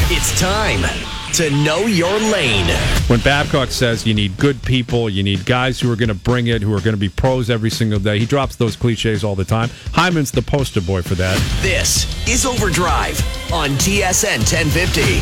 It's time to know your lane. When Babcock says you need good people, you need guys who are going to bring it, who are going to be pros every single day, he drops those cliches all the time. Hyman's the poster boy for that. This is Overdrive on TSN 1050.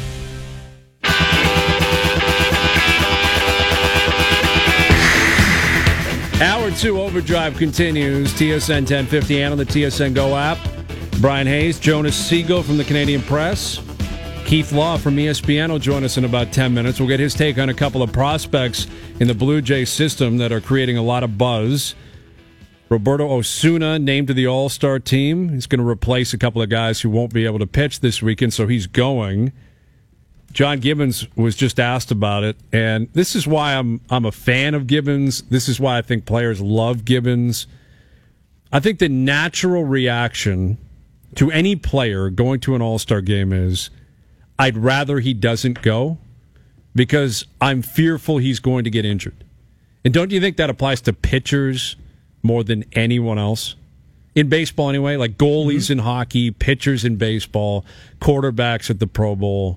Hour 2 Overdrive continues. TSN 1050 and on the TSN Go app. Brian Hayes, Jonas Siegel from the Canadian Press. Keith Law from ESPN will join us in about 10 minutes. We'll get his take on a couple of prospects in the Blue Jays system that are creating a lot of buzz. Roberto Osuna named to the All-Star team. He's going to replace a couple of guys who won't be able to pitch this weekend, so he's going. John Gibbons was just asked about it, and this is why I'm a fan of Gibbons. This is why I think players love Gibbons. I think the natural reaction to any player going to an All-Star game is, I'd rather he doesn't go because I'm fearful he's going to get injured. And don't you think that applies to pitchers more than anyone else? In baseball anyway, like goalies in hockey, pitchers in baseball, quarterbacks at the Pro Bowl.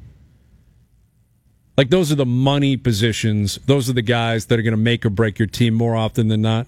Like, those are the money positions. Those are the guys that are going to make or break your team more often than not.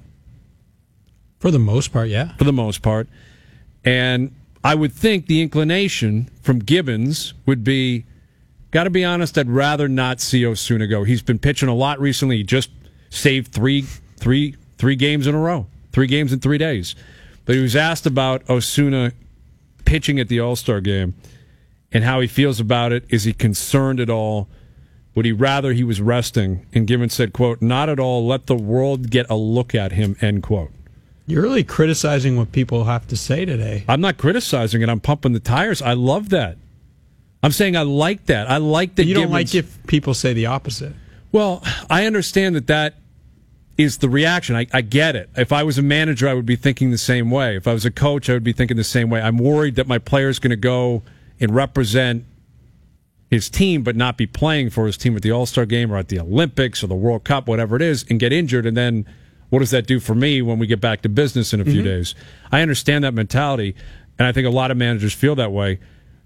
For the most part, yeah. For the most part. And I would think the inclination from Gibbons would be, got to be honest, I'd rather not see Osuna go. He's been pitching a lot recently. He just saved three games in a row. 3 games in 3 days. But he was asked about Osuna pitching at the All-Star game and how he feels about it. Is he concerned at all? Would he rather he was resting? And Gibbons said, quote, not at all. Let the world get a look at him, end quote. You're really criticizing what people have to say today. I'm not criticizing it. I'm pumping the tires. I love that. I'm saying I like that. I like that. You don't like if people say the opposite. Well, I understand that is the reaction. I get it. If I was a manager, I would be thinking the same way. If I was a coach, I would be thinking the same way. I'm worried that my player's going to go and represent his team but not be playing for his team at the All-Star game or at the Olympics or the World Cup, whatever it is, and get injured, and then what does that do for me when we get back to business in a few days? I understand that mentality, and I think a lot of managers feel that way,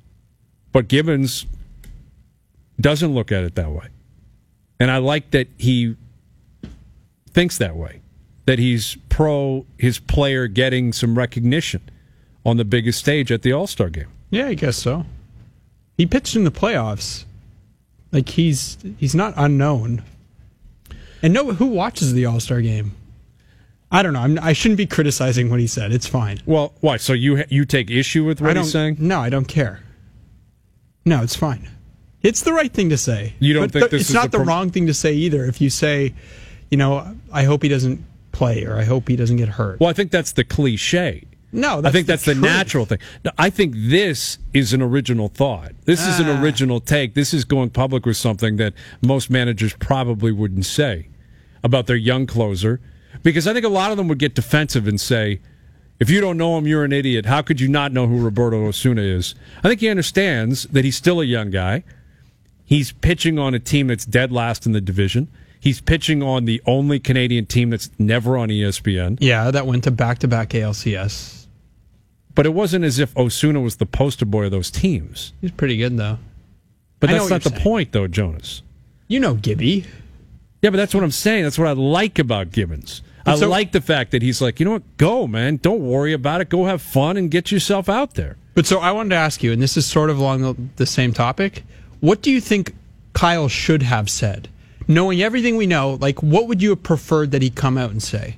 but Gibbons doesn't look at it that way. And I like that he thinks that way, that he's pro his player getting some recognition on the biggest stage at the All-Star game. Yeah, I guess so. He pitched in the playoffs. Like, he's not unknown. And who watches the All-Star game? I don't know. I shouldn't be criticizing what he said. It's fine. Well, why? So you take issue with what he's saying? No, I don't care. No, it's fine. It's the right thing to say. You don't think this is it's not the wrong thing to say either. If you say, I hope he doesn't play or I hope he doesn't get hurt. Well, I think that's the cliche. No, I think that's the natural thing. No, I think this is an original thought. This is an original take. This is going public with something that most managers probably wouldn't say about their young closer. Because I think a lot of them would get defensive and say, if you don't know him, you're an idiot. How could you not know who Roberto Osuna is? I think he understands that he's still a young guy. He's pitching on a team that's dead last in the division. He's pitching on the only Canadian team that's never on ESPN. Yeah, that went to back-to-back ALCS. But it wasn't as if Osuna was the poster boy of those teams. He's pretty good, though. But that's not the point, though, Jonas. You know Gibby. Yeah, but that's what I'm saying. That's what I like about Gibbons. I like the fact that he's like, you know what, go, man. Don't worry about it. Go have fun and get yourself out there. But so I wanted to ask you, and this is sort of along the same topic, what do you think Kyle should have said? Knowing everything we know, like, what would you have preferred that he come out and say?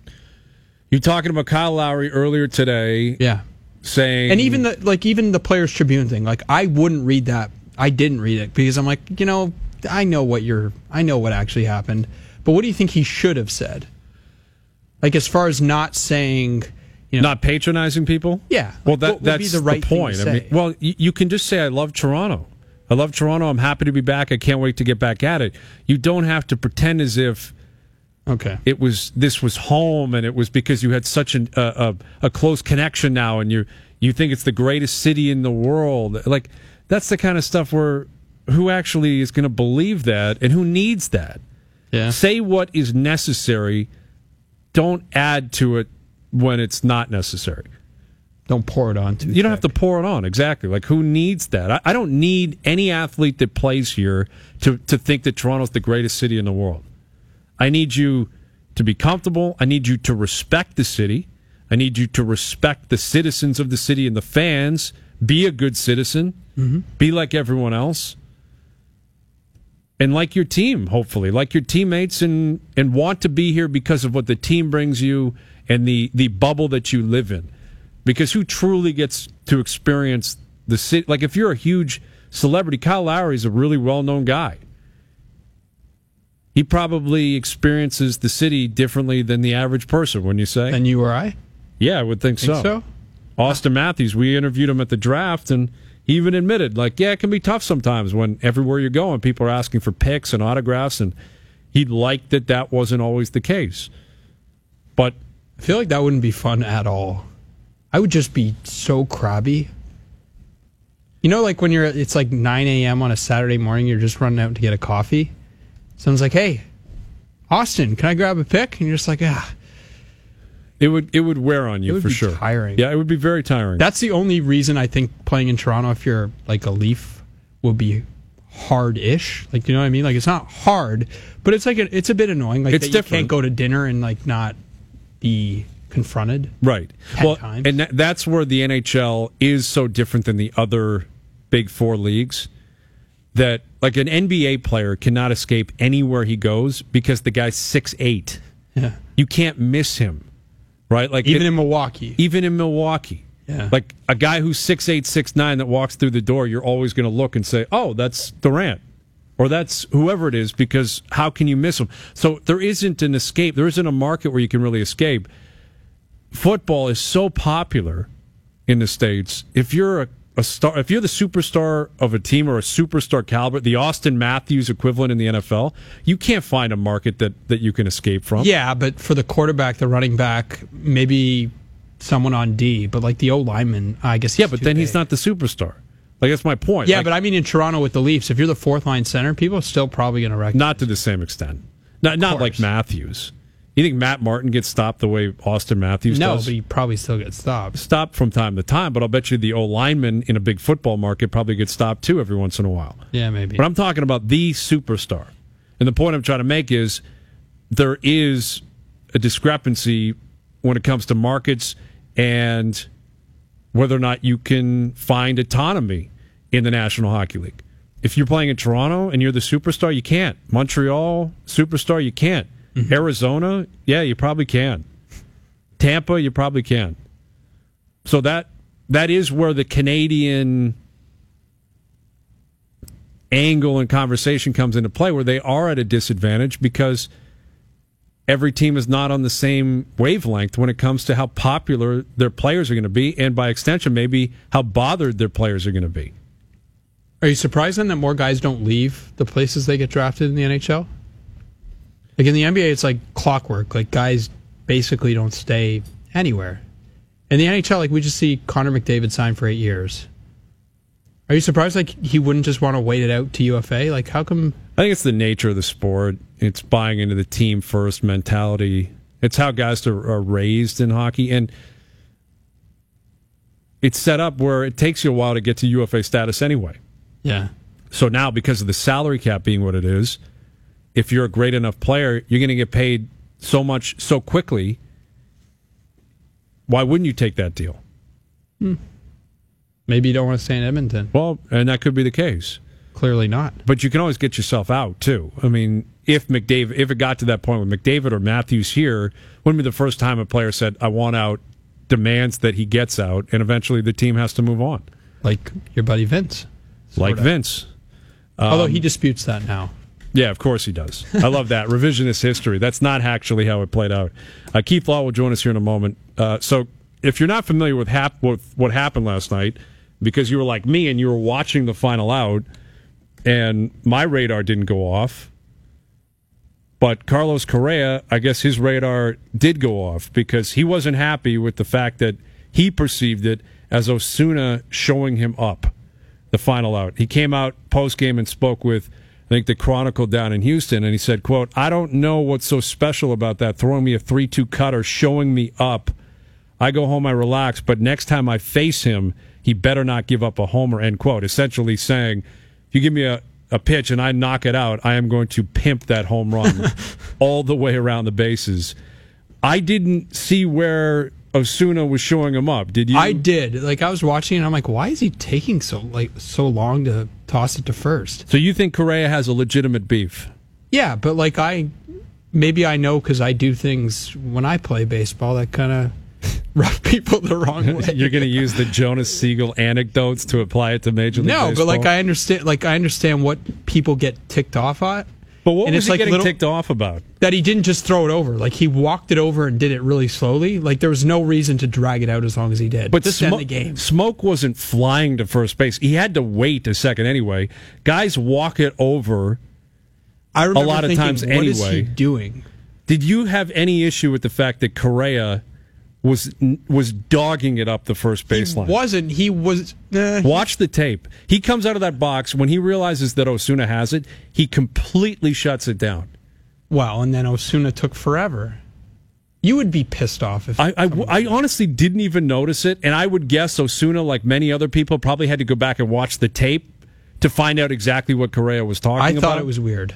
You're talking about Kyle Lowry earlier today. Yeah. Saying, and even the Players Tribune thing, like, I wouldn't read that. I didn't read it because I'm like, I know what actually happened. But what do you think he should have said? Like, as far as not saying, not patronizing people? Yeah. Well, that's the right point. Thing to say? I mean, well, you can just say, I love Toronto. I love Toronto. I'm happy to be back. I can't wait to get back at it. You don't have to pretend as if this was home and it was because you had such a close connection now and you think it's the greatest city in the world. Like, that's the kind of stuff where who actually is going to believe that and who needs that? Yeah. Say what is necessary. Don't add to it when it's not necessary. Don't pour it on too You don't thick. have to pour it on, exactly. Like, who needs that? I don't need any athlete that plays here to think that Toronto's the greatest city in the world. I need you to be comfortable. I need you to respect the city. I need you to respect the citizens of the city and the fans. Be a good citizen. Mm-hmm. Be like everyone else. And like your team, hopefully. Like your teammates and want to be here because of what the team brings you and the bubble that you live in. Because who truly gets to experience the city? Like, if you're a huge celebrity, Kyle Lowry is a really well-known guy. He probably experiences the city differently than the average person, wouldn't you say? And you or I? Yeah, I would think so. Austin Matthews, we interviewed him at the draft, and he even admitted, like, yeah, it can be tough sometimes when everywhere you go and people are asking for pics and autographs, and he liked that wasn't always the case. But I feel like that wouldn't be fun at all. I would just be so crabby. You know, like when it's like 9 a.m. on a Saturday morning, you're just running out to get a coffee. Someone's like, hey, Austin, can I grab a pic? And you're just like, ah. It would wear on you, It would for be sure. tiring. Yeah, it would be very tiring. That's the only reason I think playing in Toronto, if you're like a Leaf, will be hard-ish. Like, you know what I mean? Like, it's not hard, but it's like it's a bit annoying. Like, It's that different. You can't go to dinner and like not be confronted. Right. 10 times. And that's where the NHL is so different than the other Big Four leagues. That, like, an NBA player cannot escape anywhere he goes because the guy's 6'8". Yeah. You can't miss him. Right? Like, Even in Milwaukee. Even in Milwaukee. Yeah. Like, a guy who's 6'8", 6'9", that walks through the door, you're always going to look and say, oh, that's Durant. Or that's whoever it is, because how can you miss him? So there isn't an escape. There isn't a market where you can really escape. Football is so popular in the States. If you're a star, if you're the superstar of a team or a superstar caliber, the Austin Matthews equivalent in the NFL, you can't find a market that you can escape from. Yeah, but for the quarterback, the running back, maybe someone on D, but like the O-lineman, I guess he's but too then big. he's not the superstar. Like, that's my point. Yeah, Like, but I mean in Toronto with the Leafs, if you're the fourth line center, people are still probably going to recognize. not to the same extent. Not like course. Matthews. You think Matt Martin gets stopped the way Austin Matthews No, does? but he probably still gets stopped. Stopped from time to time, but I'll bet you the O-lineman in a big football market probably gets stopped too every once in a while. Yeah, maybe. But I'm talking about the superstar. And the point I'm trying to make is there is a discrepancy when it comes to markets and whether or not you can find autonomy in the National Hockey League. If you're playing in Toronto and you're the superstar, you can't. Montreal, superstar, you can't. Mm-hmm. Arizona, yeah, you probably can. Tampa, you probably can. So that is where the Canadian angle and conversation comes into play, where they are at a disadvantage because every team is not on the same wavelength when it comes to how popular their players are going to be, and by extension, maybe how bothered their players are going to be. Are you surprised then that more guys don't leave the places they get drafted in the NHL? Like in the NBA, it's like clockwork. Like guys basically don't stay anywhere. In the NHL, like we just see Connor McDavid sign for 8 years. Are you surprised like he wouldn't just want to wait it out to UFA? Like how come? I think it's the nature of the sport. It's buying into the team first mentality. It's how guys are raised in hockey, and it's set up where it takes you a while to get to UFA status anyway. Yeah. So now, because of the salary cap being what it is, if you're a great enough player, you're going to get paid so much so quickly. Why wouldn't you take that deal? Maybe you don't want to stay in Edmonton. Well, and that could be the case. Clearly not. But you can always get yourself out, too. I mean, if it got to that point with McDavid or Matthews here, wouldn't be the first time a player said, I want out, demands that he gets out, and eventually the team has to move on. Like your buddy Vince. Like Vince. Although he disputes that now. Yeah, of course he does. I love that. Revisionist history. That's not actually how it played out. Keith Law will join us here in a moment. So if you're not familiar with what happened last night, because you were like me and you were watching the final out, and my radar didn't go off, but Carlos Correa, I guess his radar did go off because he wasn't happy with the fact that he perceived it as Osuna showing him up the final out. He came out post-game and spoke with, I think, the Chronicle down in Houston, and he said, quote, I don't know what's so special about that, throwing me a 3-2 cutter, showing me up. I go home, I relax, but next time I face him, he better not give up a homer, end quote. Essentially saying, if you give me a pitch and I knock it out, I am going to pimp that home run all the way around the bases. I didn't see where Osuna was showing him up. Did you? I did. Like, I was watching and I'm like, why is he taking so long to toss it to first? So you think Correa has a legitimate beef? Yeah, but like maybe I know because I do things when I play baseball that kind of rub people the wrong way. You're going to use the Jonas Siegel anecdotes to apply it to Major League Baseball? No, but like I understand what people get ticked off at. But what was he getting ticked off about? That he didn't just throw it over. Like, he walked it over and did it really slowly. Like, there was no reason to drag it out as long as he did. But just end the game. Smoke wasn't flying to first base. He had to wait a second anyway. Guys walk it over I remember a lot of times what anyway. What is he doing? Did you have any issue with the fact that Correa was dogging it up the first baseline? He wasn't. He was... Watch the tape. He comes out of that box. When he realizes that Osuna has it, he completely shuts it down. Well, and then Osuna took forever. You would be pissed off if... I honestly didn't even notice it, and I would guess Osuna, like many other people, probably had to go back and watch the tape to find out exactly what Correa was talking about. I thought it was weird.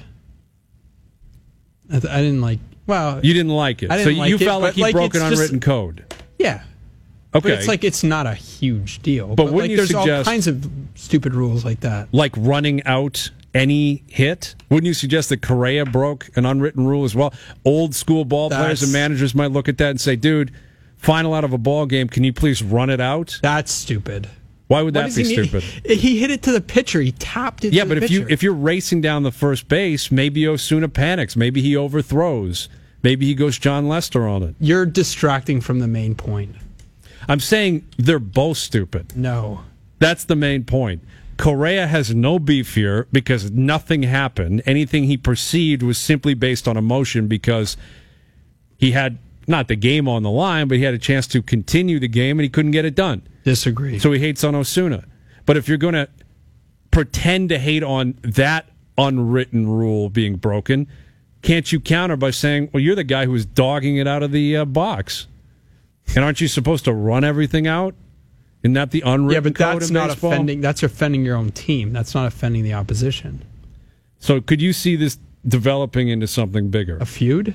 I didn't like... Well, you didn't like it, so you felt like he broke an unwritten code. Yeah. Okay. But it's not a huge deal. But wouldn't you there's suggest all kinds of stupid rules like that, like running out any hit? Wouldn't you suggest that Correa broke an unwritten rule as well? Old school ball players and managers might look at that and say, "Dude, final out of a ball game, can you please run it out?" That's stupid. Why would that be stupid? He hit it to the pitcher. He tapped it. Yeah, to but the pitcher. if you're racing down the first base, maybe Osuna panics. Maybe he overthrows. Maybe he goes John Lester on it. You're distracting from the main point. I'm saying they're both stupid. No. That's the main point. Correa has no beef here because nothing happened. Anything he perceived was simply based on emotion because he had not the game on the line, but he had a chance to continue the game and he couldn't get it done. Disagree. So he hates on Osuna. But if you're going to pretend to hate on that unwritten rule being broken, can't you counter by saying, well, you're the guy who was dogging it out of the box? And aren't you supposed to run everything out? Isn't that the unwritten code in baseball? Yeah, but that's not offending. That's offending your own team. That's not offending the opposition. So could you see this developing into something bigger? A feud?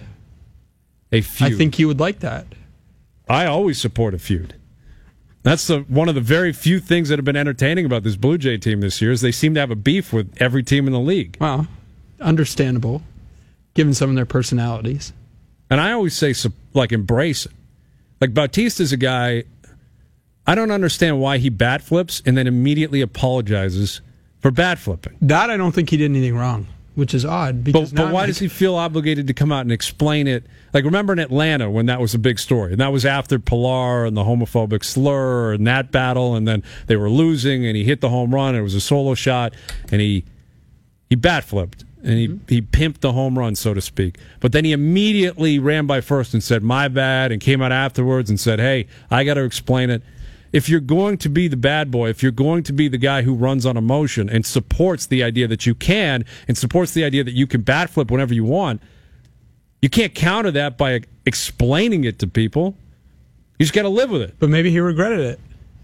A feud. I think you would like that. I always support a feud. That's one of the very few things that have been entertaining about this Blue Jay team this year is they seem to have a beef with every team in the league. Well, understandable, given some of their personalities. And I always say, like, embrace it. Like, Bautista's a guy, I don't understand why he bat flips and then immediately apologizes for bat flipping. That I don't think he did anything wrong, which is odd. Because but why does he feel obligated to come out and explain it? Like, remember in Atlanta when that was a big story, and that was after Pilar and the homophobic slur and that battle, and then they were losing, and he hit the home run, and it was a solo shot, and he bat flipped, and he pimped the home run, so to speak. But then he immediately ran by first and said, my bad, and came out afterwards and said, hey, I got to explain it. If you're going to be the bad boy, if you're going to be the guy who runs on emotion and supports the idea that you can, and supports the idea that you can bat flip whenever you want, you can't counter that by explaining it to people. You just got to live with it. But maybe he regretted it.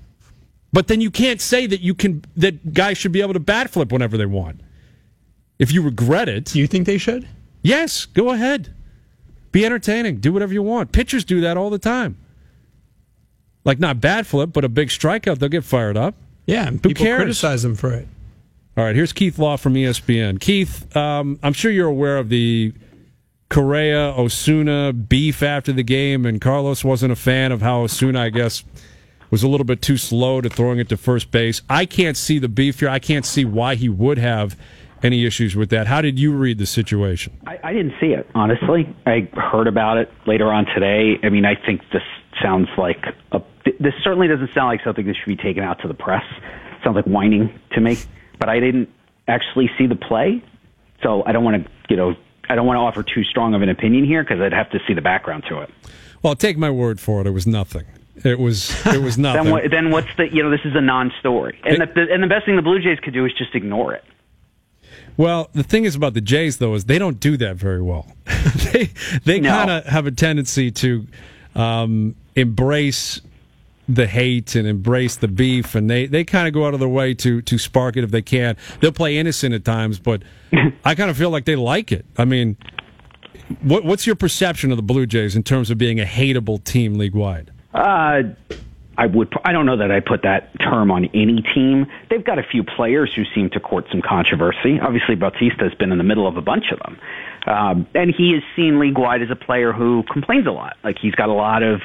But then you can't say that guys should be able to bat flip whenever they want. If you regret it. Do you think they should? Yes, go ahead. Be entertaining. Do whatever you want. Pitchers do that all the time. Like, not bat flip, but a big strikeout, they'll get fired up. Yeah, and people criticize them for it. All right, here's Keith Law from ESPN. Keith, I'm sure you're aware of the Correa, Osuna beef after the game, and Carlos wasn't a fan of how Osuna, I guess, was a little bit too slow to throwing it to first base. I can't see the beef here. I can't see why he would have any issues with that. How did you read the situation? I didn't see it, honestly. I heard about it later on today. I mean, I think this sounds like this certainly doesn't sound like something that should be taken out to the press. It sounds like whining to me. But I didn't actually see the play, so I don't want to, I don't want to offer too strong of an opinion here because I'd have to see the background to it. Well, take my word for it. It was nothing. It was nothing. then what's the? This is a non-story, and the best thing the Blue Jays could do is just ignore it. Well, the thing is about the Jays, though, is they don't do that very well. They kind of have a tendency to embrace the hate and embrace the beef, and they kind of go out of their way to spark it if they can. They'll play innocent at times, but I kind of feel like they like it. I mean, what's your perception of the Blue Jays in terms of being a hateable team league-wide? I don't know that I put that term on any team. They've got a few players who seem to court some controversy. Obviously, Bautista's been in the middle of a bunch of them. And he is seen league-wide as a player who complains a lot. Like, he's got a lot of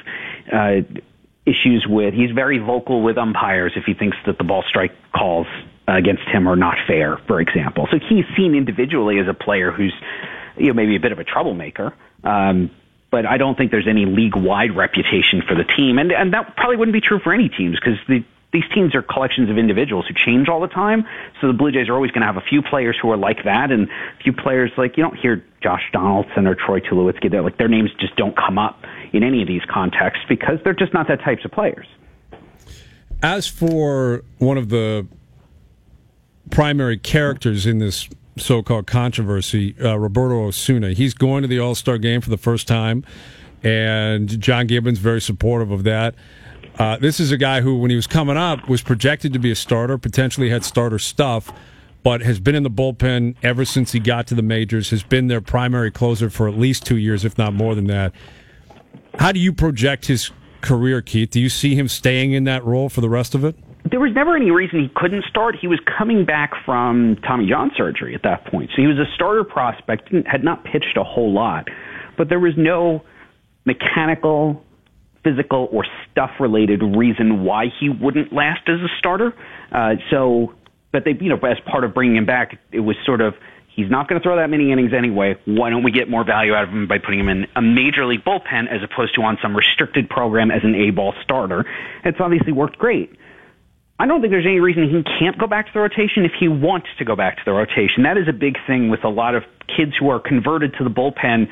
issues with, he's very vocal with umpires if he thinks that the ball strike calls against him are not fair, for example. So he's seen individually as a player who's, maybe a bit of a troublemaker. But I don't think there's any league-wide reputation for the team. And that probably wouldn't be true for any teams, because these teams are collections of individuals who change all the time. So the Blue Jays are always going to have a few players who are like that, and a few players like, you don't hear Josh Donaldson or Troy Tulowitzki. They're like, their names just don't come up in any of these contexts because they're just not that types of players. As for one of the primary characters in this so-called controversy, Roberto Osuna, he's going to the All-Star game for the first time, and John Gibbons very supportive of that. This is a guy who, when he was coming up, was projected to be a starter, potentially had starter stuff, but has been in the bullpen ever since he got to the majors, has been their primary closer for at least 2 years, if not more than that. How do you project his career, Keith? Do you see him staying in that role for the rest of it? There was never any reason he couldn't start. He was coming back from Tommy John surgery at that point. So he was a starter prospect, had not pitched a whole lot. But there was no mechanical, physical, or stuff-related reason why he wouldn't last as a starter. But they, as part of bringing him back, it was sort of, he's not going to throw that many innings anyway. Why don't we get more value out of him by putting him in a major league bullpen as opposed to on some restricted program as an A-ball starter? It's obviously worked great. I don't think there's any reason he can't go back to the rotation if he wants to go back to the rotation. That is a big thing with a lot of kids who are converted to the bullpen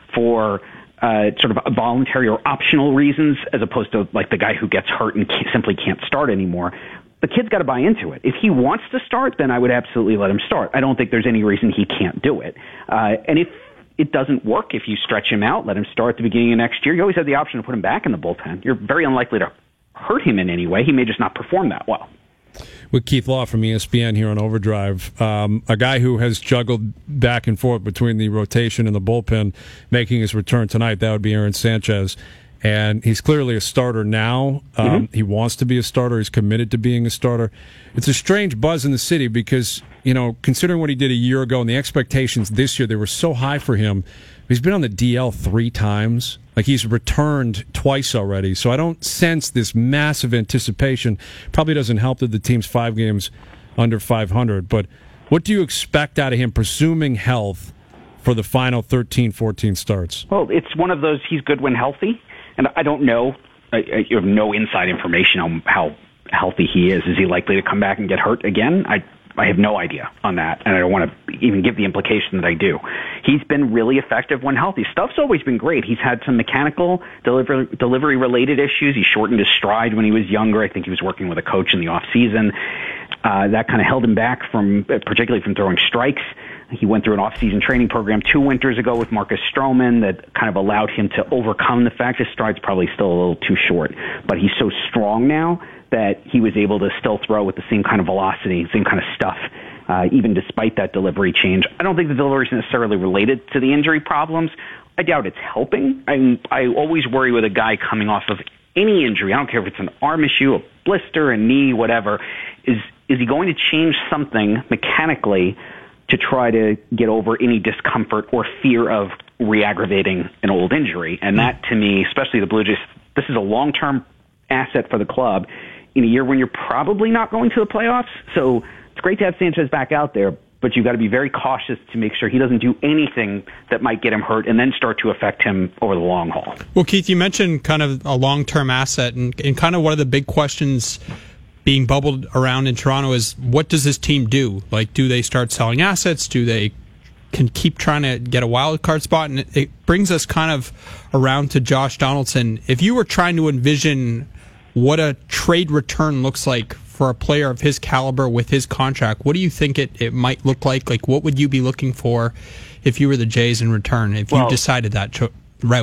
for sort of voluntary or optional reasons, as opposed to like the guy who gets hurt and simply can't start anymore. The kid's got to buy into it. If he wants to start, then I would absolutely let him start. I don't think there's any reason he can't do it. And if it doesn't work, if you stretch him out, let him start at the beginning of next year, you always have the option to put him back in the bullpen. You're very unlikely to hurt him in any way. He may just not perform that well. With Keith Law from ESPN here on Overdrive, a guy who has juggled back and forth between the rotation and the bullpen, making his return tonight, that would be Aaron Sanchez. And he's clearly a starter now. He wants to be a starter. He's committed to being a starter. It's a strange buzz in the city because, considering what he did a year ago and the expectations this year, they were so high for him. He's been on the DL 3 times. Like, he's returned twice already. So I don't sense this massive anticipation. Probably doesn't help that the team's 5 games under 500. But what do you expect out of him, presuming health, for the final 13, 14 starts? Well, it's one of those, he's good when healthy. And I don't know. You have no inside information on how healthy he is. Is he likely to come back and get hurt again? I have no idea on that, and I don't want to even give the implication that I do. He's been really effective when healthy. Stuff's always been great. He's had some mechanical delivery-related issues. He shortened his stride when he was younger. I think he was working with a coach in the off-season. That kind of held him back particularly from throwing strikes. He went through an off-season training program 2 winters ago with Marcus Stroman that kind of allowed him to overcome the fact his stride's probably still a little too short. But he's so strong now that he was able to still throw with the same kind of velocity, same kind of stuff, even despite that delivery change. I don't think the delivery is necessarily related to the injury problems. I doubt it's helping. I always worry with a guy coming off of any injury. I don't care if it's an arm issue, a blister, a knee, whatever. Is he going to change something mechanically to try to get over any discomfort or fear of re-aggravating an old injury? And that, to me, especially the Blue Jays, this is a long-term asset for the club in a year when you're probably not going to the playoffs. So it's great to have Sanchez back out there, but you've got to be very cautious to make sure he doesn't do anything that might get him hurt and then start to affect him over the long haul. Well, Keith, you mentioned kind of a long-term asset, and kind of one of the big questions being bubbled around in Toronto is, what does this team do? Like, do they start selling assets? Do they can keep trying to get a wild card spot? And it brings us kind of around to Josh Donaldson. If you were trying to envision what a trade return looks like for a player of his caliber with his contract, what do you think it might look like? Like, what would you be looking for if you were the Jays in return, if you decided that route?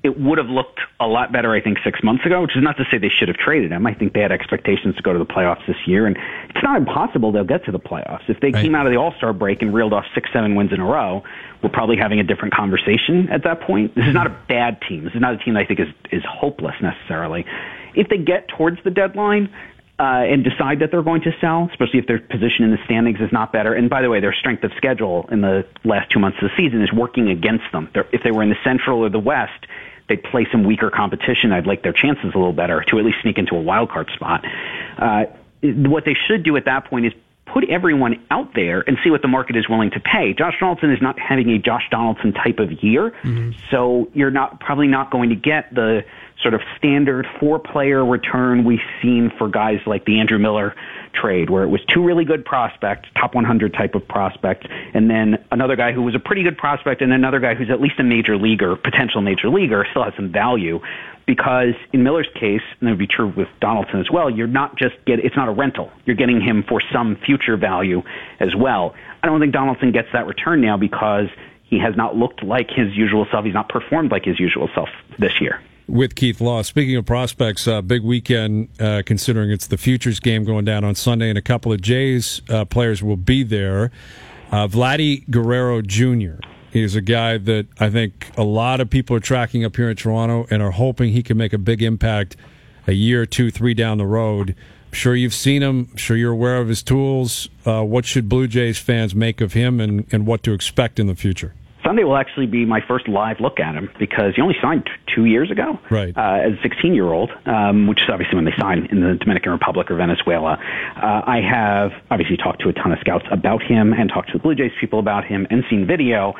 it would have looked a lot better, I think, 6 months ago, which is not to say they should have traded him. I think they had expectations to go to the playoffs this year, and it's not impossible they'll get to the playoffs. If they came out of the All-Star break and reeled off 6-7 wins in a row, we're probably having a different conversation at that point. This is not a bad team. This is not a team that I think is hopeless necessarily. If they get towards the deadline and decide that they're going to sell, especially if their position in the standings is not better, and by the way, their strength of schedule in the last 2 months of the season is working against them. If they were in the Central or the West, they'd play some weaker competition. I'd like their chances a little better to at least sneak into a wild card spot. What they should do at that point is put everyone out there and see what the market is willing to pay. Josh Donaldson is not having a Josh Donaldson type of year, so you're probably not going to get the sort of standard 4-player return we've seen for guys like the Andrew Miller trade, where it was 2 really good prospects, top 100 type of prospect, and then another guy who was a pretty good prospect and another guy who's at least a major leaguer, potential major leaguer, still has some value. Because in Miller's case, and that would be true with Donaldson as well, you're not just it's not a rental. You're getting him for some future value as well. I don't think Donaldson gets that return now because he has not looked like his usual self. He's not performed like his usual self this year. With Keith Law. Speaking of prospects, big weekend considering it's the Futures game going down on Sunday, and a couple of Jays players will be there. Vladdy Guerrero Jr. is a guy that I think a lot of people are tracking up here in Toronto and are hoping he can make a big impact a year, 2, 3 down the road. I'm sure you've seen him. I'm sure you're aware of his tools. What should Blue Jays fans make of him and what to expect in the future? Sunday will actually be my first live look at him because he only signed 2 years ago as a 16-year-old, which is obviously when they sign in the Dominican Republic or Venezuela. I have obviously talked to a ton of scouts about him and talked to the Blue Jays people about him and seen video.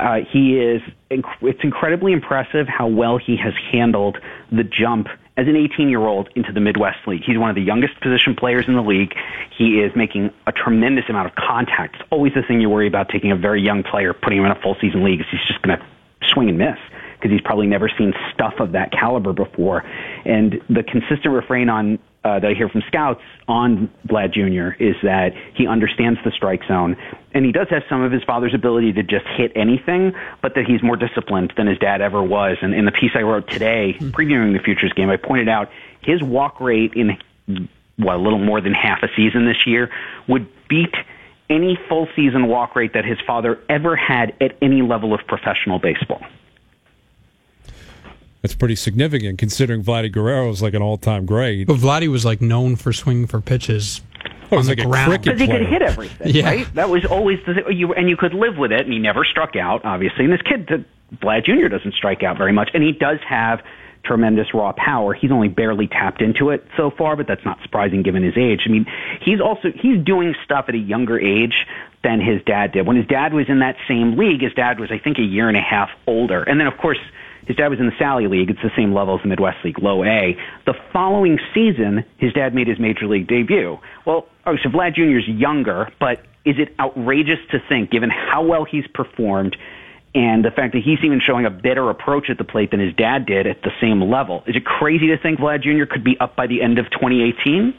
It's incredibly impressive how well he has handled the jump as an 18-year-old into the Midwest League. He's one of the youngest position players in the league. He is making a tremendous amount of contact. It's always the thing you worry about taking a very young player, putting him in a full-season league, is he's just going to swing and miss because he's probably never seen stuff of that caliber before. And the consistent refrain that I hear from scouts on Vlad Jr. is that he understands the strike zone, and he does have some of his father's ability to just hit anything, but that he's more disciplined than his dad ever was. And in the piece I wrote today, previewing the Futures game, I pointed out his walk rate in a little more than half a season this year would beat any full season walk rate that his father ever had at any level of professional baseball. That's pretty significant considering Vladdy Guerrero is like an all-time great. But Vladdy was like known for swinging for pitches on the like ground. Because he could hit everything, right? That was always and you could live with it, and he never struck out, obviously. And this kid, Vlad Jr., doesn't strike out very much, and he does have tremendous raw power. He's only barely tapped into it so far, but that's not surprising given his age. I mean, he's doing stuff at a younger age than his dad did. When his dad was in that same league, his dad was, I think, a year and a half older. And then, of course, his dad was in the Sally League. It's the same level as the Midwest League, low A. The following season, his dad made his major league debut. Well, so Vlad Jr. is younger, but is it outrageous to think, given how well he's performed and the fact that he's even showing a better approach at the plate than his dad did at the same level, is it crazy to think Vlad Jr. could be up by the end of 2018?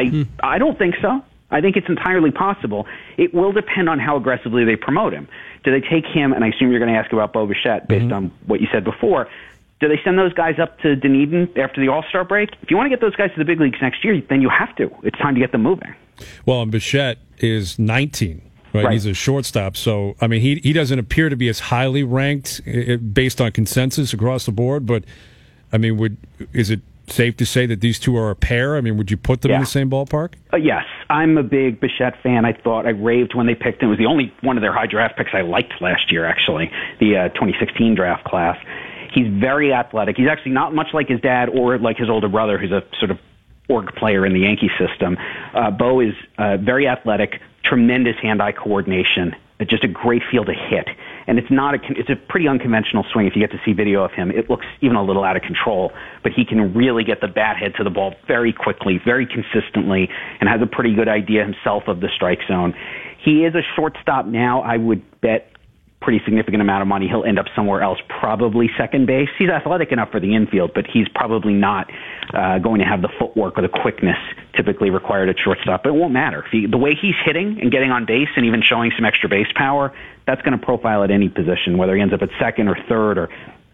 I don't think so. I think it's entirely possible. It will depend on how aggressively they promote him. Do they take him, and I assume you're going to ask about Bo Bichette based on what you said before, do they send those guys up to Dunedin after the All-Star break? If you want to get those guys to the big leagues next year, then you have to. It's time to get them moving. Well, and Bichette is 19, right? He's a shortstop. So, I mean, he doesn't appear to be as highly ranked based on consensus across the board, but, I mean, is it safe to say that these two are a pair? I mean, would you put them in the same ballpark? Yes. I'm a big Bichette fan. I raved when they picked him. It was the only one of their high draft picks I liked last year, actually, the 2016 draft class. He's very athletic. He's actually not much like his dad or like his older brother, who's a sort of org player in the Yankee system. Bo is very athletic, tremendous hand-eye coordination, just a great feel to hit. And it's a pretty unconventional swing. If you get to see video of him, it looks even a little out of control, but he can really get the bat head to the ball very quickly, very consistently, and has a pretty good idea himself of the strike zone. He is a shortstop now. I would bet pretty significant amount of money he'll end up somewhere else, probably second base. He's athletic enough for the infield, but he's probably not going to have the footwork or the quickness typically required at shortstop. But it won't matter. The way he's hitting and getting on base and even showing some extra base power, that's going to profile at any position, whether he ends up at second or third or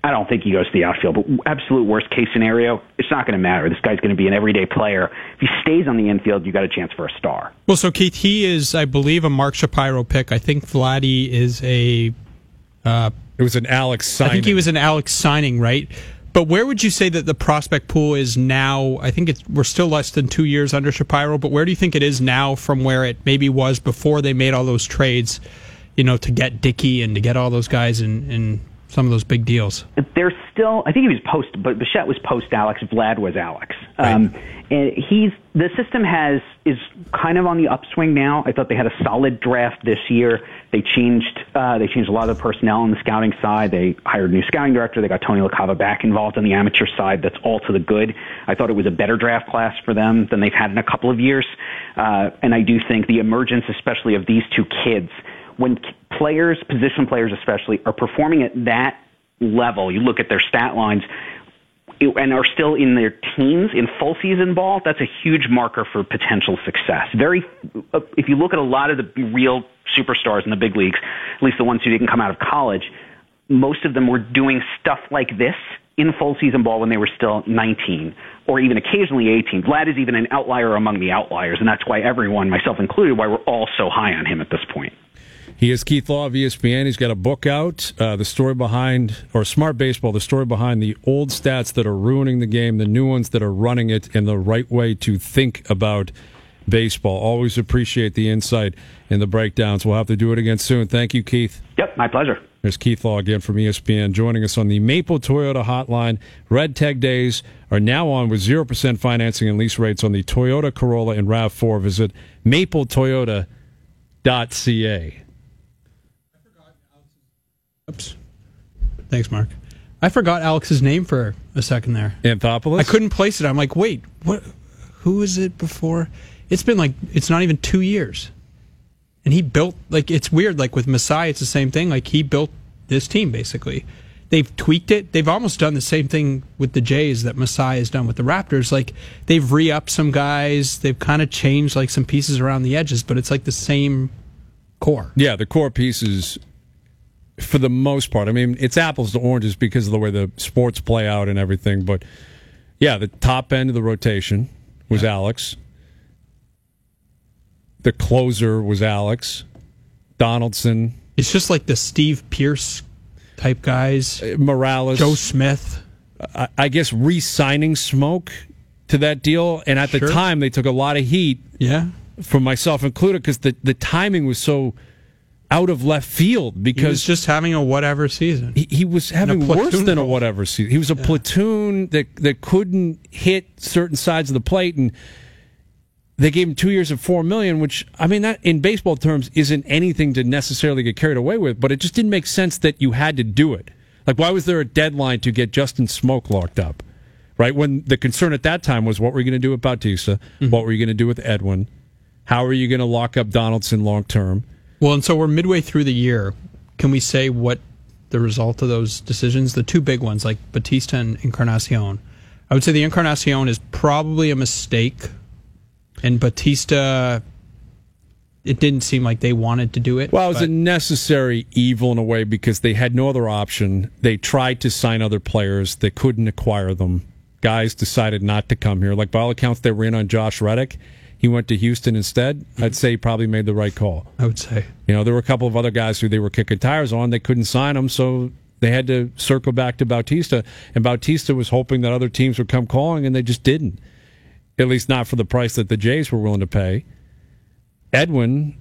I don't think he goes to the outfield, but absolute worst case scenario, it's not going to matter. This guy's going to be an everyday player. If he stays on the infield, you got a chance for a star. Well, so Keith, he is, I believe, a Mark Shapiro pick. I think Vladdy is a... it was an Alex signing. I think he was an Alex signing, right? But where would you say that the prospect pool is now? I think we're still less than 2 years under Shapiro, but where do you think it is now from where it maybe was before they made all those trades, to get Dickey and to get all those guys in some of those big deals? There's still, I think he was but Bichette was post Alex. Vlad was Alex. Right. And the system is kind of on the upswing now. I thought they had a solid draft this year. They changed a lot of the personnel on the scouting side. They hired a new scouting director. They got Tony LaCava back involved on the amateur side. That's all to the good. I thought it was a better draft class for them than they've had in a couple of years. And I do think the emergence, especially of these two kids, when players, position players especially, are performing at that level, you look at their stat lines, and are still in their teens in full season ball, that's a huge marker for potential success. If you look at a lot of the real superstars in the big leagues, at least the ones who didn't come out of college, most of them were doing stuff like this in full season ball when they were still 19 or even occasionally 18. Vlad is even an outlier among the outliers, and that's why everyone, myself included, why we're all so high on him at this point. He is Keith Law of ESPN. He's got a book out, the story behind, or Smart Baseball, the story behind the old stats that are ruining the game, the new ones that are running it, and the right way to think about baseball. Always appreciate the insight and the breakdowns. We'll have to do it again soon. Thank you, Keith. Yep, my pleasure. There's Keith Law again from ESPN joining us on the Maple Toyota hotline. Red Tag Days are now on with 0% financing and lease rates on the Toyota Corolla and RAV4. Visit mapletoyota.ca. Oops. Thanks, Mark. I forgot Alex's name for a second there. Anthopoulos? I couldn't place it. I'm like, wait, what? Who is it before? It's been it's not even 2 years. And he built, it's weird, with Masai, it's the same thing. He built this team, basically. They've tweaked it. They've almost done the same thing with the Jays that Masai has done with the Raptors. They've re-upped some guys. They've kind of changed, some pieces around the edges, but it's the same core. Yeah, the core pieces, for the most part. I mean, it's apples to oranges because of the way the sports play out and everything. But, yeah, the top end of the rotation was Alex. The closer was Alex. Donaldson. It's just the Steve Pearce type guys. Morales. Joe Smith. I guess re-signing Smoke to that deal. And at the time, they took a lot of heat. Yeah. From myself included, because the timing was so out of left field, because he was just having a whatever season. He was having worse than a whatever season. He was a platoon that couldn't hit certain sides of the plate, and they gave him 2 years of $4 million, which, I mean, that in baseball terms isn't anything to necessarily get carried away with, but it just didn't make sense that you had to do it. Why was there a deadline to get Justin Smoke locked up? Right? When the concern at that time was, what were you going to do with Bautista? Mm-hmm. What were you going to do with Edwin? How are you going to lock up Donaldson long term? Well, and so we're midway through the year. Can we say what the result of those decisions, the two big ones, Bautista and Encarnacion? I would say the Encarnacion is probably a mistake, and Bautista, it didn't seem like they wanted to do it. Well, it was a necessary evil in a way, because they had no other option. They tried to sign other players. They couldn't acquire them. Guys decided not to come here. By all accounts, they were in on Josh Reddick. He went to Houston instead. I'd say he probably made the right call. I would say. There were a couple of other guys who they were kicking tires on. They couldn't sign them, so they had to circle back to Bautista. And Bautista was hoping that other teams would come calling, and they just didn't. At least not for the price that the Jays were willing to pay. Edwin,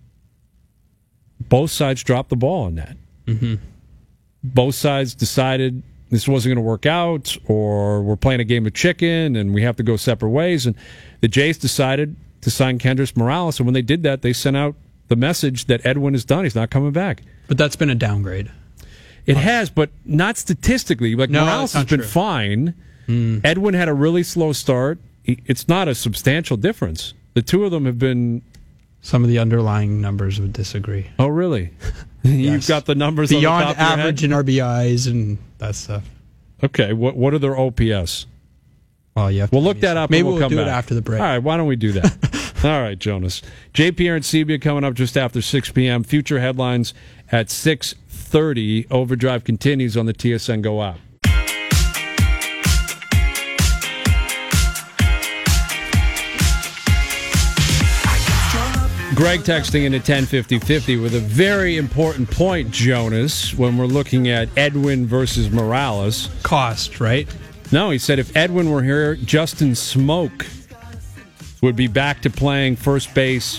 both sides dropped the ball on that. Mm-hmm. Both sides decided this wasn't going to work out, or we're playing a game of chicken and we have to go separate ways. And the Jays decided to sign Kendrys Morales, and when they did that, they sent out the message that Edwin is done. He's not coming back. But that's been a downgrade. It has, but not statistically. Morales has been fine. Edwin had a really slow start. It's not a substantial difference. The two of them have been... Some of the underlying numbers would disagree. Oh, really? You've got the numbers beyond on the top of your average in RBIs and that stuff. Okay, what are their OPS? Well, we'll look that up. Maybe and we'll come do back. It after the break. All right, why don't we do that? All right, Jonas. JPR and Sebia coming up just after 6 p.m. Future headlines at 6:30. Overdrive continues on the TSN Go app. Greg texting into 105050 with a very important point, Jonas, when we're looking at Edwin versus Morales. Cost, right? No, he said if Edwin were here, Justin Smoke would be back to playing first base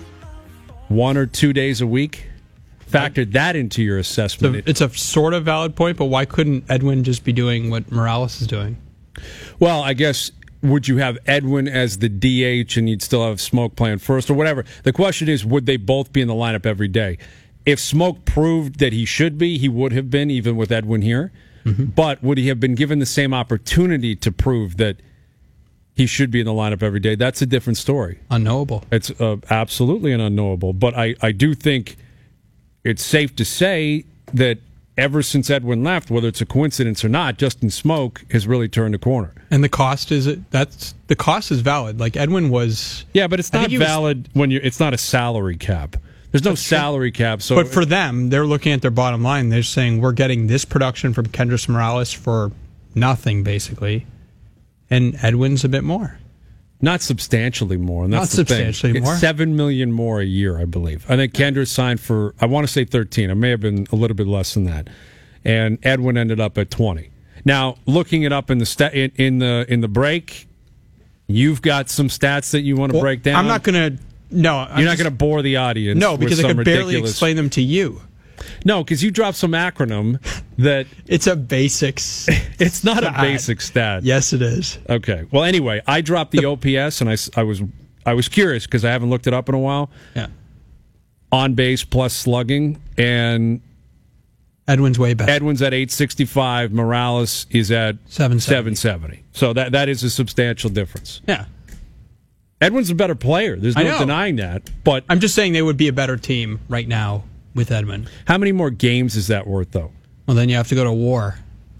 1 or 2 days a week. Factored that into your assessment. So it's a sort of valid point, but why couldn't Edwin just be doing what Morales is doing? Well, I guess, would you have Edwin as the DH and you'd still have Smoke playing first or whatever? The question is, would they both be in the lineup every day? If Smoke proved that he should be, he would have been, even with Edwin here. Mm-hmm. But would he have been given the same opportunity to prove that he should be in the lineup every day? That's a different story. Unknowable. It's absolutely an unknowable. But I do think it's safe to say that ever since Edwin left, whether it's a coincidence or not, Justin Smoke has really turned a corner. And the cost is the cost is valid. Like Edwin was. Yeah, but it's not valid when it's not a salary cap. There's no salary cap. So, but for them, they're looking at their bottom line. They're saying we're getting this production from Kendrys Morales for nothing, basically, and Edwin's a bit more. Not substantially more. And that's not substantially more. It's $7 million more a year, I believe. I think Kendrys signed for, I want to say 13. It may have been a little bit less than that. And Edwin ended up at 20. Now, looking it up in the in the break, you've got some stats that you want to break down. I'm not going to. No, you're not going to bore the audience. No, because I could barely explain them to you. No, because you dropped some acronym that it's a basic. It's not a basic stat. Yes, it is. Okay. Well, anyway, I dropped the OPS, and I was curious because I haven't looked it up in a while. Yeah. On base plus slugging, and Edwin's way better. Edwin's at 865. Morales is at 770. So that is a substantial difference. Yeah. Edwin's a better player. There's no denying that. But I'm just saying they would be a better team right now with Edwin. How many more games is that worth, though? Well, then you have to go to war.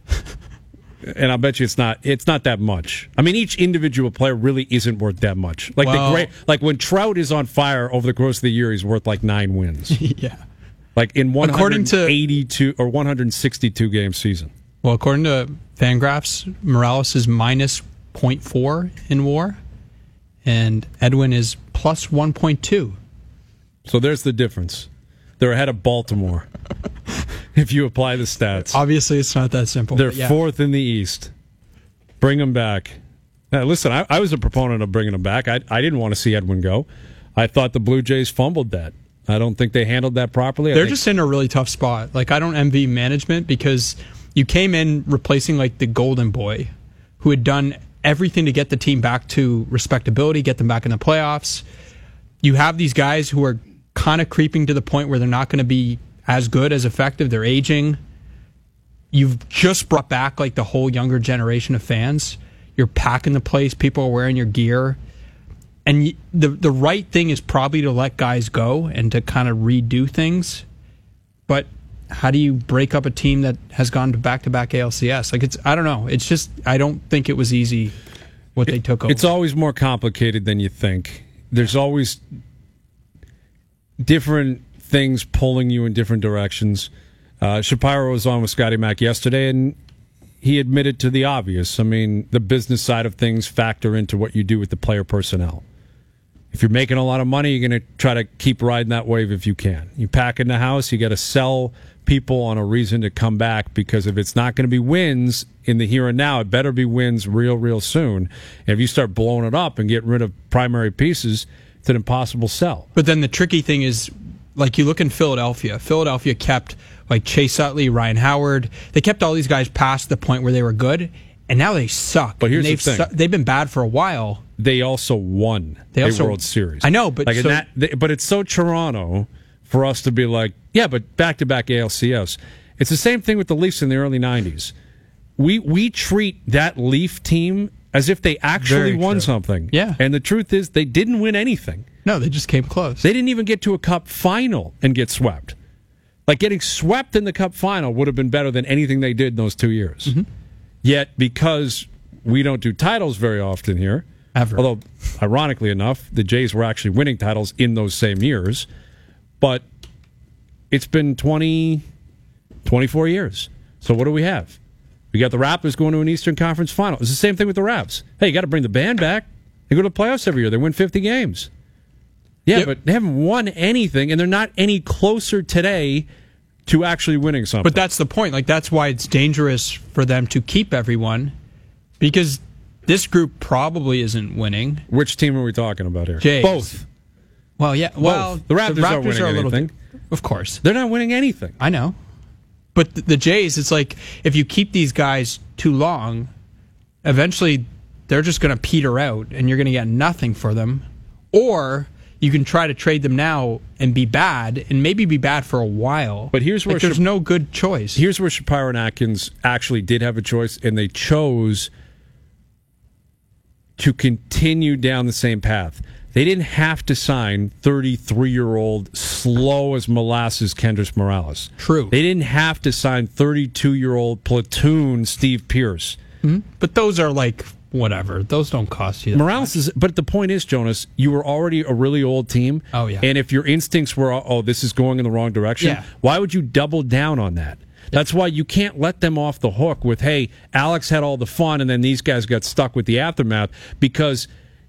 And I'll bet you it's not that much. I mean, each individual player really isn't worth that much. Like when Trout is on fire over the course of the year, he's worth like 9 wins. Yeah. Like in 182 or 162 game season. Well, according to Fangraphs, Morales is minus 0.4 in war, and Edwin is plus 1.2. So there's the difference. They're ahead of Baltimore. If you apply the stats. Obviously, it's not that simple. They're fourth in the East. Bring them back. Now, listen, I was a proponent of bringing them back. I didn't want to see Edwin go. I thought the Blue Jays fumbled that. I don't think they handled that properly. They're just in a really tough spot. Like, I don't envy management because you came in replacing, like, the golden boy who had done everything to get the team back to respectability, get them back in the playoffs. You have these guys who are kind of creeping to the point where they're not going to be as good, as effective. They're aging. You've just brought back like the whole younger generation of fans. You're packing the place. People are wearing your gear. And the right thing is probably to let guys go and to kind of redo things. But how do you break up a team that has gone to back-to-back ALCS? Like, I don't know. It's just, I don't think it was easy what they took over. It's always more complicated than you think. There's always different things pulling you in different directions. Shapiro was on with Scotty Mack yesterday, and he admitted to the obvious. I mean, the business side of things factor into what you do with the player personnel. If you're making a lot of money, you're going to try to keep riding that wave if you can. You pack in the house, you got to sell people on a reason to come back, because if it's not going to be wins in the here and now, it better be wins real soon. And if you start blowing it up and get rid of primary pieces, it's an impossible sell. But then the tricky thing is, like, you look in Philadelphia. Philadelphia kept like Chase Utley, Ryan Howard. They kept all these guys past the point where they were good, and now they suck. But here's the thing. They've been bad for a while. They also won a World Series. I know, but but it's so Toronto for us to be like, yeah, but back-to-back ALCS. It's the same thing with the Leafs in the early 90s. We treat that Leaf team as if they actually won something. Yeah. And the truth is they didn't win anything. No, they just came close. They didn't even get to a Cup final and get swept. Like, getting swept in the Cup final would have been better than anything they did in those 2 years. Mm-hmm. Yet, because we don't do titles very often here, Ever. Although, ironically enough, the Jays were actually winning titles in those same years. But it's been 24 years. So what do we have? We got the Raptors going to an Eastern Conference final. It's the same thing with the Raps. Hey, you got to bring the band back. They go to the playoffs every year. They win 50 games. Yeah, Yep. but they haven't won anything, and they're not any closer today to actually winning something. But that's the point. Like, that's why it's dangerous for them to keep everyone, because this group probably isn't winning. Which team are we talking about here? Jays. Both. Well, yeah. Well, The Raptors aren't winning are a little anything. Of course. They're not winning anything. I know. But the Jays, it's like, if you keep these guys too long, eventually they're just going to peter out and you're going to get nothing for them. Or you can try to trade them now and be bad, and maybe be bad for a while. But here's where there's no good choice. Here's where Shapiro and Atkins actually did have a choice, and they chose to continue down the same path. They didn't have to sign 33-year-old, slow as molasses Kendrys Morales. True. They didn't have to sign 32-year-old platoon Steve Pierce. Mm-hmm. But those are like, whatever. Those don't cost you that Morales is, but the point is, Jonas, you were already a really old team. Oh, yeah. And if your instincts were, oh, this is going in the wrong direction, Yeah. why would you double down on that? That's why you can't let them off the hook with, hey, Alex had all the fun and then these guys got stuck with the aftermath, because,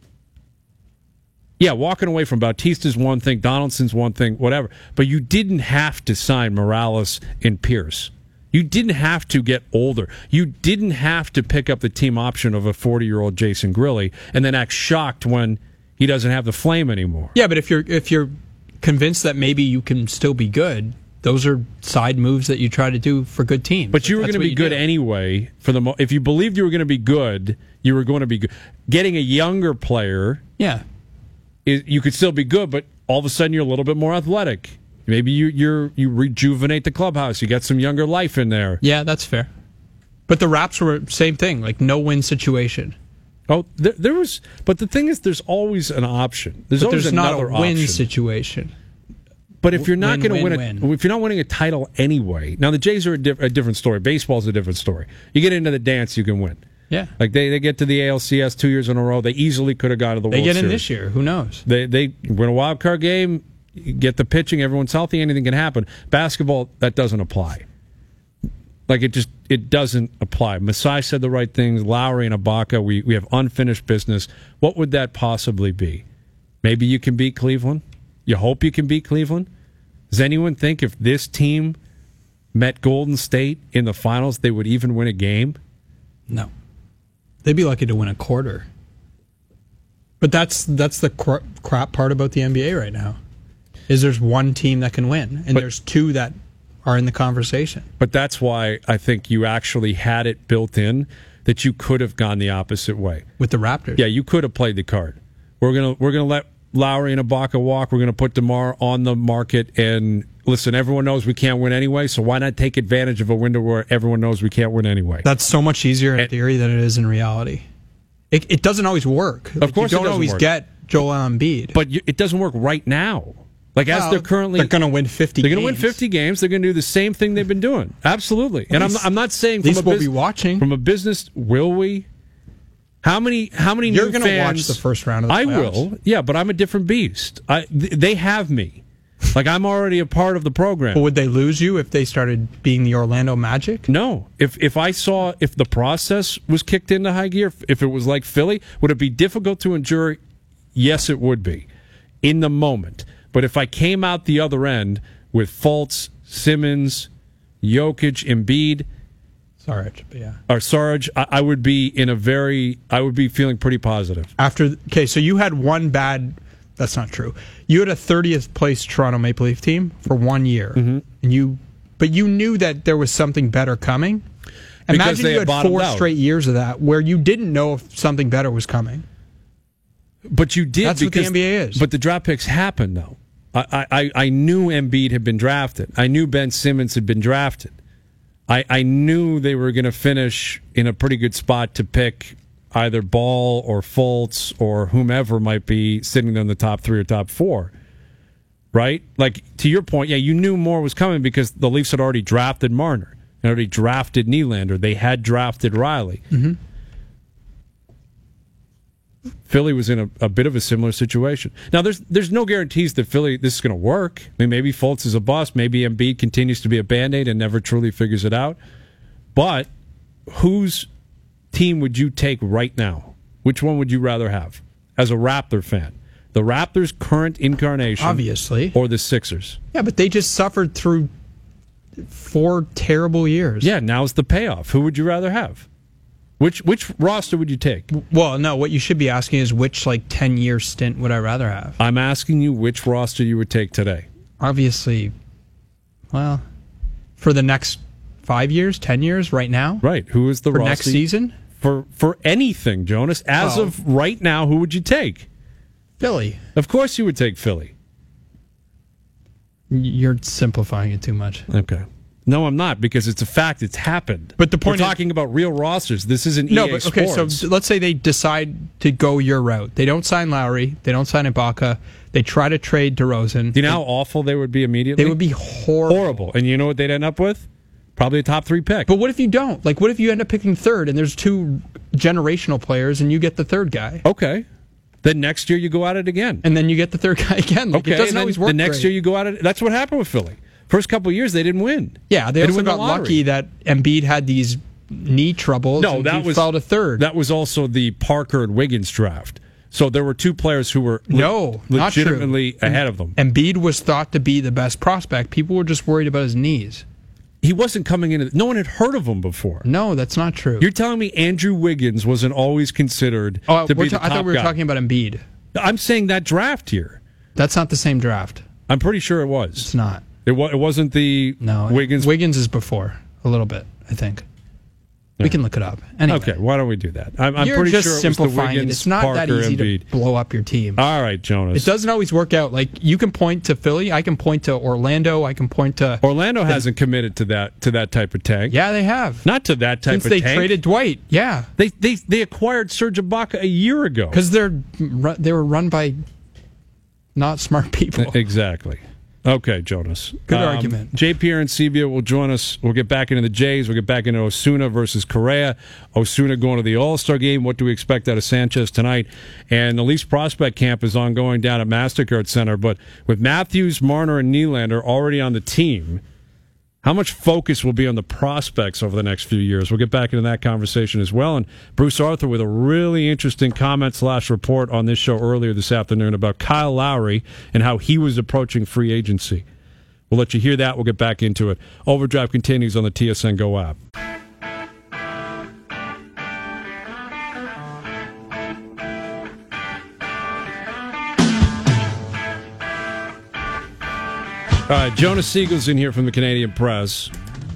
yeah, walking away from Bautista's one thing, Donaldson's one thing, whatever, but you didn't have to sign Morales and Pierce. You didn't have to get older. You didn't have to pick up the team option of a 40-year-old Jason Grilli and then act shocked when he doesn't have the flame anymore. Yeah, but if you're convinced that maybe you can still be good, those are side moves that you try to do for good teams. But you were going to be good anyway. If you believed you were going to be good, you were going to be good. Getting a younger player, yeah, you could still be good, but all of a sudden you're a little bit more athletic. Maybe you rejuvenate the clubhouse. You got some younger life in there. Yeah, that's fair. But the Raps were same thing, like no-win situation. Oh, there was. But the thing is, there's always an option. There's always not a another win option. situation. But if you're not going to win. if you're not winning a title anyway, now the Jays are a different story. Baseball's a different story. You get into the dance, you can win. Yeah, like they get to the ALCS 2 years in a row. They easily could have gone to the World Series. They get in this year. Who knows? They win a wild card game. Get the pitching. Everyone's healthy. Anything can happen. Basketball, that doesn't apply. Like it doesn't apply. Masai said the right things. Lowry and Ibaka. We have unfinished business. What would that possibly be? Maybe you can beat Cleveland. You hope you can beat Cleveland. Does anyone think if this team met Golden State in the finals, they would even win a game? No. They'd be lucky to win a quarter. But that's the crap part about the NBA right now, is there's one team that can win, and there's two that are in the conversation. But that's why I think you actually had it built in that you could have gone the opposite way. With the Raptors. Yeah, you could have played the card. We're gonna let Lowry and Ibaka walk. We're going to put DeMar on the market. And listen, everyone knows we can't win anyway, so why not take advantage of a window where everyone knows we can't win anyway? That's so much easier in theory than it is in reality. It doesn't always work. Of course, you don't always get Joel Embiid. But it doesn't work right now. Like, as they're currently... They're going to win 50 games. They're going to win 50 games. They're going to do the same thing they've been doing. Absolutely. And I'm not saying... At least we'll be watching. From a business, will we? How many You're new gonna fans... watch the first round of the playoffs. I will. Yeah, but I'm a different beast. They have me. Like, I'm already a part of the program. But would they lose you if they started being the Orlando Magic? No. If the process was kicked into high gear, if it was like Philly, would it be difficult to endure? Yes, it would be. In the moment. But if I came out the other end with Fultz, Simmons, Jokic, Embiid... Sarge, I would be feeling pretty positive. So you had one bad... That's not true. You had a 30th place Toronto Maple Leaf team for 1 year, and but you knew that there was something better coming. Imagine you had 4 straight years of that where you didn't know if something better was coming. But you did. That's what the NBA is. But the draft picks happened, though. I knew Embiid had been drafted. I knew Ben Simmons had been drafted. I knew they were going to finish in a pretty good spot to pick either Ball or Fultz or whomever might be sitting there in the top 3 or top 4, right? Like, to your point, yeah, you knew more was coming because the Leafs had already drafted Marner, had already drafted Nylander, they had drafted Riley. Philly was in a bit of a similar situation. Now, there's no guarantees that Philly, this is going to work. I mean, maybe Fultz is a bust. Maybe Embiid continues to be a Band-Aid and never truly figures it out. But whose team would you take right now? Which one would you rather have as a Raptor fan? The Raptors' current incarnation, obviously, or the Sixers? Yeah, but they just suffered through 4 terrible years. Yeah, now's the payoff. Who would you rather have? Which roster would you take? Well, no, what you should be asking is which 10-year stint would I rather have? I'm asking you which roster you would take today. Obviously, well, for the next 5 years, 10 years, right now? Right. Who is the for roster? Next season? For anything, Jonas. As of right now, who would you take? Philly. Of course you would take Philly. You're simplifying it too much. Okay. No, I'm not, because it's a fact. It's happened. But the point We're talking about real rosters. This isn't no, EA but okay. Sports. So let's say they decide to go your route. They don't sign Lowry. They don't sign Ibaka. They try to trade DeRozan. Do you know how awful they would be immediately? They would be horrible. And you know what they'd end up with? Probably a top 3 pick. But what if you don't? What if you end up picking third and there's 2 generational players and you get the third guy? Okay. Then next year you go at it again. And then you get the third guy again. Okay. It doesn't always work. The next year you go at it. That's what happened with Philly. First couple of years they didn't win. Yeah, they also got lucky that Embiid had these knee troubles. No, that was fell to third. That was also the Parker and Wiggins draft. So there were 2 players who were legitimately ahead of them. Embiid was thought to be the best prospect. People were just worried about his knees. He wasn't coming in. No one had heard of him before. No, that's not true. You're telling me Andrew Wiggins wasn't always considered to be the top guy? I thought we were talking about Embiid. I'm saying that draft here. That's not the same draft. I'm pretty sure it was. It's not. It wasn't the Wiggins. Wiggins is before a little bit, I think. We can look it up. Anyway. Okay, why don't we do that? I'm You're pretty just sure it was simplifying the Wiggins, it. It's not Parker, that easy Embiid. to blow up your team. All right, Jonas. It doesn't always work out. You can point to Philly. I can point to Orlando. I can point to Orlando hasn't committed to that type of tank. Yeah, they have. Not to that type Since of they tank. traded Dwight. Yeah, they acquired Serge Ibaka a year ago because they were run by not smart people. Exactly. Okay, Jonas. Good argument. J. Pierre and Sebia will join us. We'll get back into the Jays. We'll get back into Osuna versus Correa. Osuna going to the All-Star game. What do we expect out of Sanchez tonight? And the Leafs prospect camp is ongoing down at MasterCard Center. But with Matthews, Marner, and Nylander already on the team, how much focus will be on the prospects over the next few years? We'll get back into that conversation as well. And Bruce Arthur with a really interesting comment/report on this show earlier this afternoon about Kyle Lowry and how he was approaching free agency. We'll let you hear that. We'll get back into it. Overdrive continues on the TSN Go app. Jonas Siegel's in here from the Canadian Press.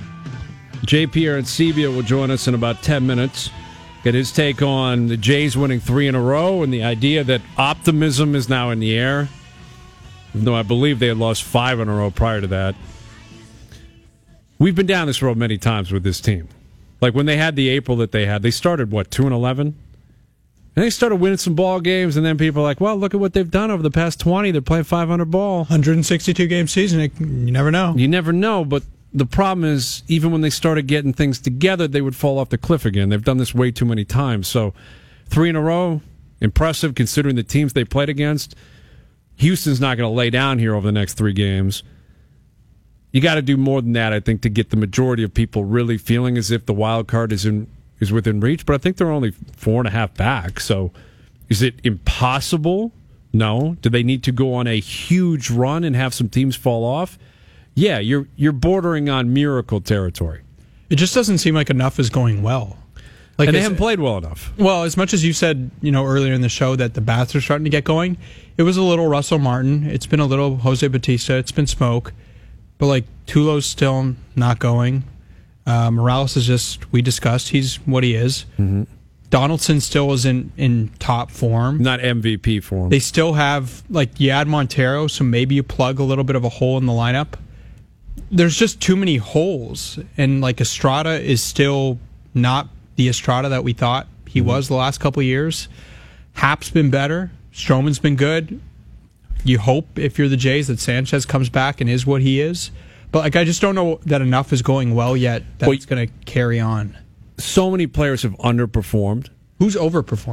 J. Pierre and Sebia will join us in about 10 minutes. Get his take on the Jays winning 3 in a row and the idea that optimism is now in the air. Even though I believe they had lost 5 in a row prior to that. We've been down this road many times with this team. Like when they had the April that they had, they started, 2-11? And they started winning some ball games, and then people are like, well, look at what they've done over the past 20. They're playing 500 ball. 162-game season. You never know. You never know, but the problem is, even when they started getting things together, they would fall off the cliff again. They've done this way too many times. So 3 in a row, impressive considering the teams they played against. Houston's not going to lay down here over the next 3 games. You got to do more than that, I think, to get the majority of people really feeling as if the wild card is within reach, but I think they're only 4.5 back. So is it impossible? No. Do they need to go on a huge run and have some teams fall off? Yeah, you're bordering on miracle territory. It just doesn't seem like enough is going well. And they haven't played well enough. Well, as much as you said, earlier in the show that the bats are starting to get going, it was a little Russell Martin. It's been a little Jose Bautista. It's been smoke. But Tulo's still not going. Morales is just, we discussed, he's what he is. Mm-hmm. Donaldson still isn't in top form. Not MVP form. They still have, you add Montero, so maybe you plug a little bit of a hole in the lineup. There's just too many holes. And, Estrada is still not the Estrada that we thought he was the last couple of years. Hap's been better. Stroman's been good. You hope, if you're the Jays, that Sanchez comes back and is what he is. But I just don't know that enough is going well yet that it's going to carry on. So many players have underperformed. Who's overperformed?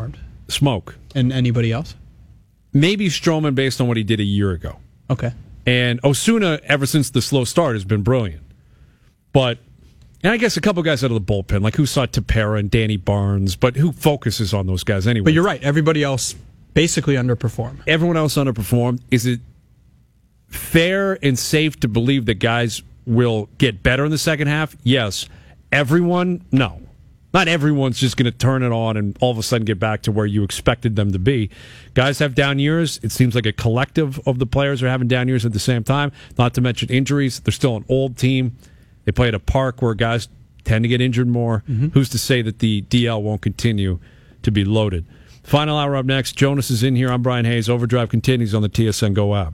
smoke. And anybody else? Maybe Stroman based on what he did a year ago. Okay. And Osuna, ever since the slow start, has been brilliant. But, and I guess a couple guys out of the bullpen, like who saw Tepera and Danny Barnes, but who focuses on those guys anyway? But you're right. Everybody else basically underperformed. Everyone else underperformed. Is it fair and safe to believe that guys will get better in the second half? Yes. Everyone? No. Not everyone's just going to turn it on and all of a sudden get back to where you expected them to be. Guys have down years. It seems like a collective of the players are having down years at the same time, not to mention injuries. They're still an old team. They play at a park where guys tend to get injured more. Mm-hmm. Who's to say that the DL won't continue to be loaded? Final hour up next. Jonas is in here. I'm Brian Hayes. Overdrive continues on the TSN Go app.